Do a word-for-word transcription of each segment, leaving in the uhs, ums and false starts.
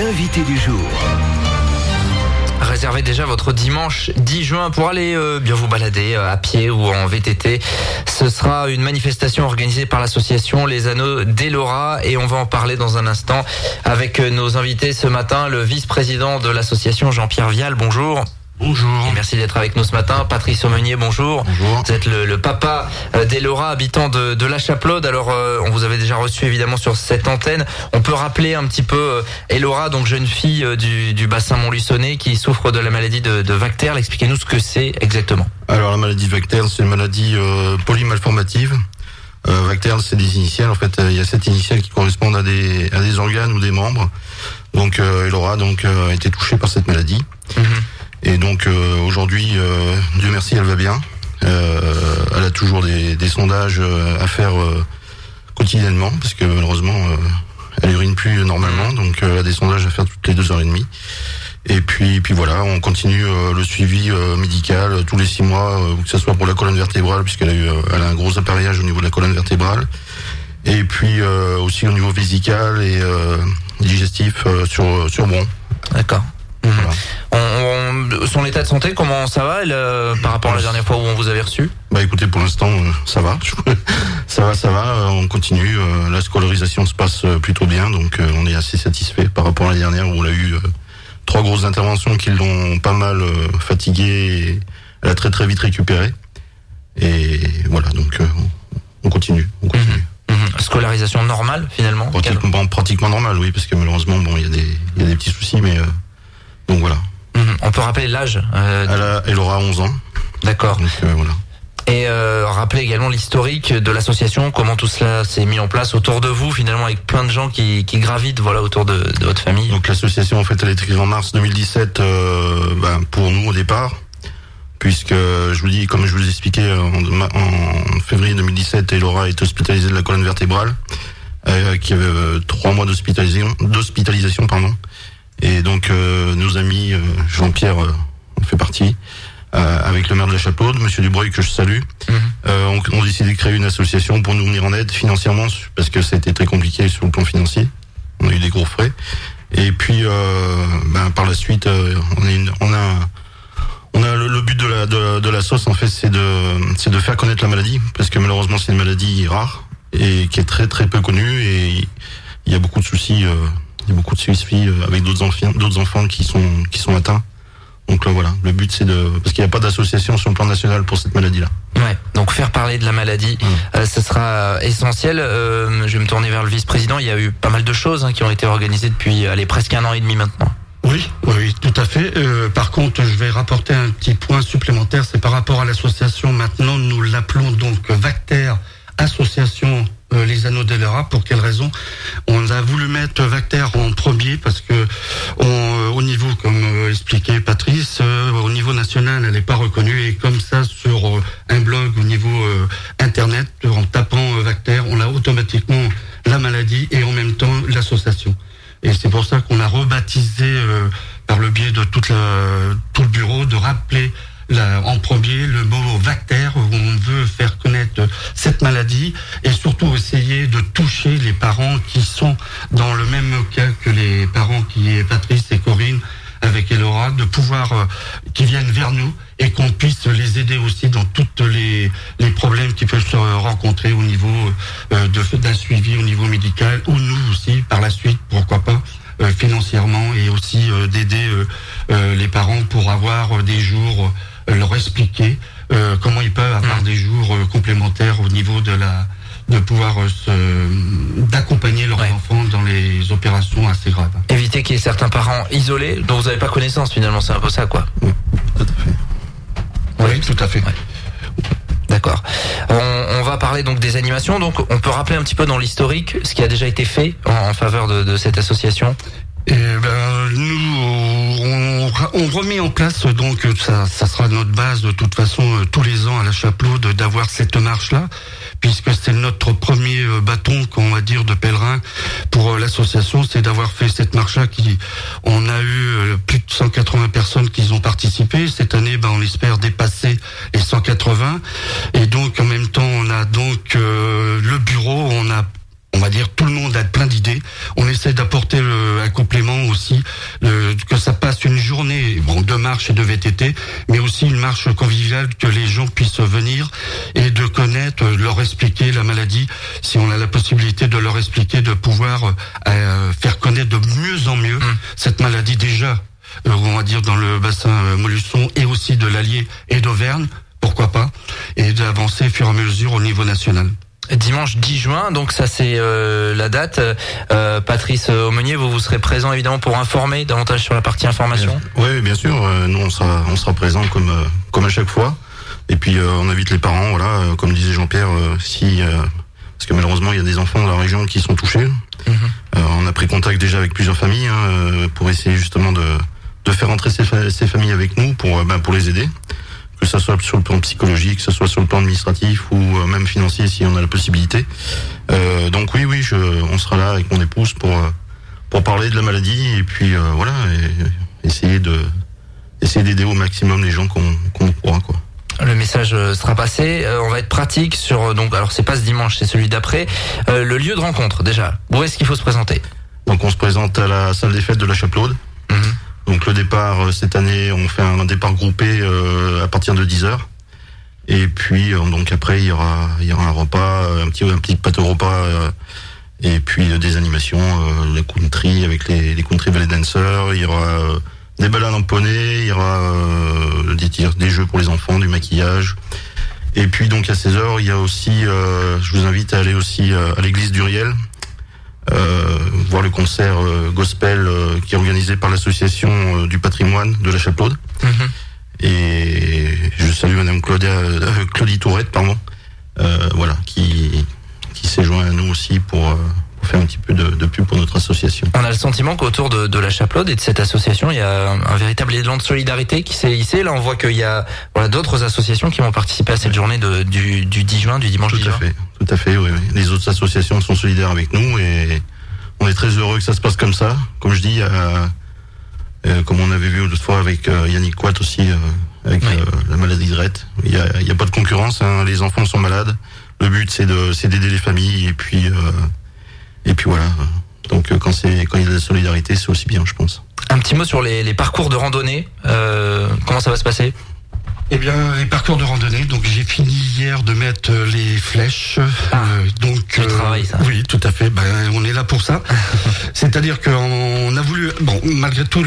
l'invité du jour. Réservez déjà votre dimanche dix juin pour aller euh, bien vous balader euh, à pied ou en V T T. Ce sera une manifestation organisée par l'association Les Anneaux d'Elora et on va en parler dans un instant avec euh, nos invités ce matin, le vice-président de l'association Jean-Pierre Vial. Bonjour. Bonjour. Et merci d'être avec nous ce matin. Patrice Aumenier, bonjour. Bonjour. Vous êtes le, le papa d'Elora, habitant de, de La Chapelaude. Alors, euh, on vous avait déjà reçu évidemment sur cette antenne. On peut rappeler un petit peu euh, Elora, donc jeune fille euh, du, du bassin Montluçonnet qui souffre de la maladie de, de Vacter. Expliquez-nous ce que c'est exactement. Alors la maladie Vacter, c'est une maladie euh, polymalformative. Euh, Vacter, c'est des initiales. En fait, il euh, y a sept initiales qui correspondent à des à des organes ou des membres. Donc euh, Elora donc euh, a été touchée par cette maladie. Mm-hmm. Et donc euh, aujourd'hui, euh, Dieu merci, elle va bien. Euh, elle a toujours des, des sondages à faire euh, quotidiennement parce que malheureusement, euh, elle urine plus normalement, donc euh, elle a des sondages à faire toutes les deux heures et demie. Et puis, puis voilà, on continue euh, le suivi euh, médical euh, tous les six mois, euh, que ce soit pour la colonne vertébrale, puisqu'elle a eu, euh, elle a un gros appareillage au niveau de la colonne vertébrale, et puis euh, aussi au niveau vésical et euh, digestif euh, sur sur Bron. D'accord. Voilà. On, on, son état de santé, comment ça va elle, euh, par rapport à la dernière fois où on vous avait reçu? Bah écoutez, pour l'instant, euh, ça va, ça va, ça va. Euh, on continue. Euh, la scolarisation se passe euh, plutôt bien, donc euh, on est assez satisfait par rapport à la dernière où on a eu euh, trois grosses interventions qui l'ont pas mal euh, fatiguée. Et elle a très très vite récupéré. Et voilà, donc euh, on continue, on continue. Mmh. Mmh. Scolarisation normale finalement. Pratiquement, pratiquement normale, oui, parce que malheureusement, bon, il y a des, il y a des petits soucis, mais euh, donc voilà. Mmh. On peut rappeler l'âge. Euh, elle, a, elle aura onze ans. D'accord. Donc euh, voilà. Et euh, rappeler également l'historique de l'association, comment tout cela s'est mis en place autour de vous, finalement, avec plein de gens qui, qui gravitent, voilà, autour de, de votre famille. Donc l'association, en fait, elle est créée en mars deux mille dix-sept, euh, ben, pour nous au départ, puisque je vous dis, comme je vous ai expliqué, en, en février deux mille dix-sept, Elora est hospitalisée de la colonne vertébrale, euh, qui avait euh, trois mois d'hospitalisation, d'hospitalisation, pardon. Et donc euh, nos amis, euh, Jean-Pierre euh, en fait partie. Euh, avec le maire de La Chapelaude, Monsieur Dubreuil, que je salue, mmh. euh, on, on a décidé de créer une association pour nous venir en aide financièrement, parce que ça a été très compliqué sur le plan financier. On a eu des gros frais. Et puis, euh, ben, par la suite, euh, on, est une, on a, on a le, le but de la de, de la sauce, en fait, c'est de c'est de faire connaître la maladie, parce que malheureusement, c'est une maladie rare et qui est très très peu connue, et il y a beaucoup de soucis, euh, il y a beaucoup de soucis avec d'autres enfants, d'autres enfants qui sont qui sont atteints. Donc là, voilà, le but c'est de... Parce qu'il n'y a pas d'association sur le plan national pour cette maladie-là. Ouais, donc faire parler de la maladie, mmh. euh, ce sera essentiel. Euh, je vais me tourner vers le vice-président. Il y a eu pas mal de choses hein, qui ont été organisées depuis allez, presque un an et demi maintenant. Oui, oui, tout à fait. Euh, par contre, je vais rapporter un petit point supplémentaire. C'est par rapport à l'association. Maintenant, nous l'appelons donc Vacter Association euh, Les Anneaux d'Elora. Pour quelle raison? On a voulu mettre Vacter en premier parce que on, euh, au niveau, comme euh, expliquait Patrice, euh, au niveau national, elle n'est pas reconnue, et comme ça sur euh, un blog au niveau euh, internet, en tapant euh, Vacter, on a automatiquement la maladie et en même temps l'association. Et c'est pour ça qu'on a rebaptisé euh, par le biais de toute la, tout le bureau, de rappeler Là, en premier, le mot Vacter, où on veut faire connaître cette maladie et surtout essayer de toucher les parents qui sont dans le même cas que les parents qui est Patrice et Corinne avec Elora, de pouvoir euh, qu'ils viennent vers nous et qu'on puisse les aider aussi dans toutes les les problèmes qui peuvent se rencontrer au niveau euh, de d'un suivi au niveau médical, ou nous aussi par la suite, pourquoi pas. Euh, financièrement, et aussi euh, d'aider euh, euh, les parents pour avoir euh, des jours, euh, leur expliquer euh, comment ils peuvent avoir mmh. des jours euh, complémentaires au niveau de la de pouvoir euh, se, d'accompagner leurs ouais. enfants dans les opérations assez graves. Éviter qu'il y ait certains parents isolés dont vous n'avez pas connaissance, finalement, c'est un peu ça, quoi. Oui, tout à fait. Oui, oui tout à fait. Ouais. D'accord. On, on va parler donc des animations. Donc, on peut rappeler un petit peu dans l'historique ce qui a déjà été fait en, en faveur de, de cette association. Et ben, nous, on, on remet en place, donc ça, ça sera notre base de toute façon tous les ans à La Chapelaude, d'avoir cette marche-là, puisque c'est notre premier bâton, qu'on va dire, de pèlerin pour l'association, c'est d'avoir fait cette marche-là. Qui, on a eu plus de cent quatre-vingts personnes qui ont participé. Cette année, ben, on espère dépasser les cent quatre-vingts. Et donc, en même temps, on a donc euh, le bureau, on a on va dire, tout le monde a plein d'idées. On essaie d'apporter le, un complément aussi marche et de V T T, mais aussi une marche conviviale que les gens puissent venir et de connaître, leur expliquer la maladie, si on a la possibilité de leur expliquer, de pouvoir euh, faire connaître de mieux en mieux mmh. cette maladie déjà, euh, on va dire dans le bassin euh, Montluçon et aussi de l'Allier et d'Auvergne, pourquoi pas, et d'avancer au fur et à mesure au niveau national. Dimanche dix juin, donc ça c'est euh, la date. Euh, Patrice Aumenier, vous vous serez présent évidemment pour informer davantage sur la partie information. Oui, bien sûr. Euh, nous on sera on sera présent comme euh, comme à chaque fois. Et puis euh, on invite les parents, voilà, euh, comme disait Jean-Pierre, euh, si euh, parce que malheureusement il y a des enfants dans la région qui sont touchés. Mm-hmm. Euh, on a pris contact déjà avec plusieurs familles hein, euh, pour essayer justement de de faire entrer ces, fa- ces familles avec nous pour euh, ben, pour les aider. Que ça soit sur le plan psychologique, que ça soit sur le plan administratif ou même financier si on a la possibilité. Euh, donc oui, oui, je, on sera là avec mon épouse pour pour parler de la maladie et puis euh, voilà, et essayer de essayer d'aider au maximum les gens qu'on qu'on pourra quoi. Le message sera passé. Euh, on va être pratique sur donc alors c'est pas ce dimanche, c'est celui d'après. Euh, le lieu de rencontre déjà. Où est-ce qu'il faut se présenter? Donc on se présente à la salle des fêtes de la Chapelaude. Mmh. Donc le départ, cette année, on fait un départ groupé euh, à partir de dix heures. Et puis euh, donc après, il y aura il y aura un repas, un petit un petit plateau repas euh, et puis euh, des animations, euh, les country avec les, les country ballet dancers, il y aura euh, des balades en poney, il y aura euh, des tirs, des jeux pour les enfants, du maquillage. Et puis donc à seize heures, il y a aussi euh, je vous invite à aller aussi euh, à l'église d'Uriel. Euh, voir le concert euh, gospel euh, qui est organisé par l'association euh, du patrimoine de la Chapelaude. Mmh. Et je salue Madame Claudia, euh, Claudie Tourette, pardon, euh, voilà, qui qui s'est joint à nous aussi pour, euh, pour faire un petit peu de, de pub pour notre association. On a le sentiment qu'autour de, de la Chapelaude et de cette association, il y a un, un véritable élan de solidarité qui s'est hissé. Là, on voit qu'il y a voilà d'autres associations qui vont participer à cette journée de, du, du dix juin, du dimanche Tout dix juin. Tout à fait, tout à fait. Oui, oui. Les autres associations sont solidaires avec nous et on est très heureux que ça se passe comme ça. Comme je dis, euh, euh, comme on avait vu l'autre fois avec euh, Yannick Watt aussi, euh, avec oui. euh, la maladie de Rett. Il y a, il y a pas de concurrence. Hein. Les enfants sont malades. Le but c'est de, c'est d'aider les familles et puis, euh, et puis voilà. Donc quand c'est, quand il y a de la solidarité, c'est aussi bien, je pense. Un petit mot sur les, les parcours de randonnée. Euh, comment ça va se passer? Eh bien, les parcours de randonnée. Donc, j'ai fini hier de mettre les flèches. Ah, euh, donc, du euh, travail, ça. Oui, tout à fait. Ben, on est là pour ça. C'est-à-dire qu'on a voulu, bon, malgré tout,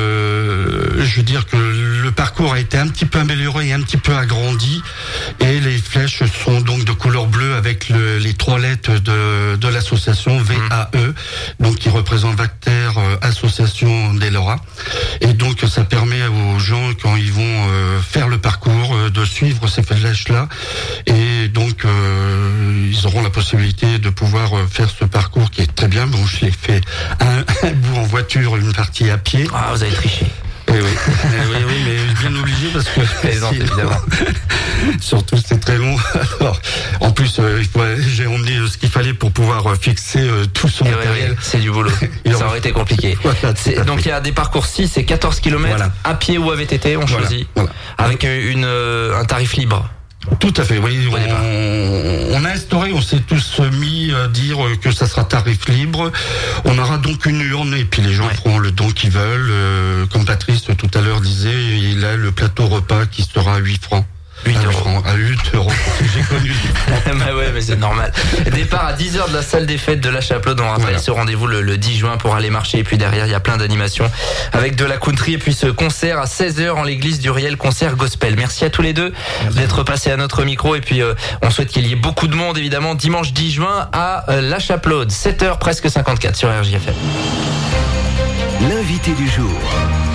le, je veux dire que le parcours a été un petit peu amélioré et un petit peu agrandi. Et les flèches sont donc de couleur bleue avec le, les trois lettres de, de l'association V A E, mmh. donc qui représente Vacter euh, Association des Lora. Et donc, ça permet aux gens quand ils vont euh, faire le parcours de suivre ces flèches-là et donc euh, ils auront la possibilité de pouvoir faire ce parcours qui est très bien. Bon, je l'ai fait un, un bout en voiture, une partie à pied. Ah, vous avez triché. Oui, oui, oui, oui, mais bien obligé parce que sinon, évidemment. Surtout c'est très long. Alors, en plus, euh, il faut, j'ai emmené ce qu'il fallait pour pouvoir fixer euh, tout son et matériel. Ouais, ouais, c'est du boulot. Ça aurait été compliqué. Voilà, c'est, donc il y a des parcours six et quatorze kilomètres voilà. à pied ou à V T T, on voilà, choisit, voilà. avec une euh, un tarif libre. Tout à fait, oui. On, on a instauré, on s'est tous mis à dire que ça sera tarif libre. On aura donc une urne et puis les gens ouais. feront le don qu'ils veulent. Euh, comme Patrice tout à l'heure disait, il a le plateau repas qui sera à huit francs. huit euros. À huit euros. J'ai connu. Bah ouais, mais c'est normal. Départ à dix heures de la salle des fêtes de la Chapelaude. On rappelle voilà. ce rendez-vous le, le dix juin pour aller marcher. Et puis derrière, il y a plein d'animations avec de la country. Et puis ce concert à seize heures en l'église d'Uriel, concert gospel. Merci à tous les deux Merci. d'être passés à notre micro. Et puis euh, on souhaite qu'il y ait beaucoup de monde, évidemment, dimanche dix juin à euh, la Chapelaude. sept heures presque cinquante-quatre sur R J F M. L'invité du jour.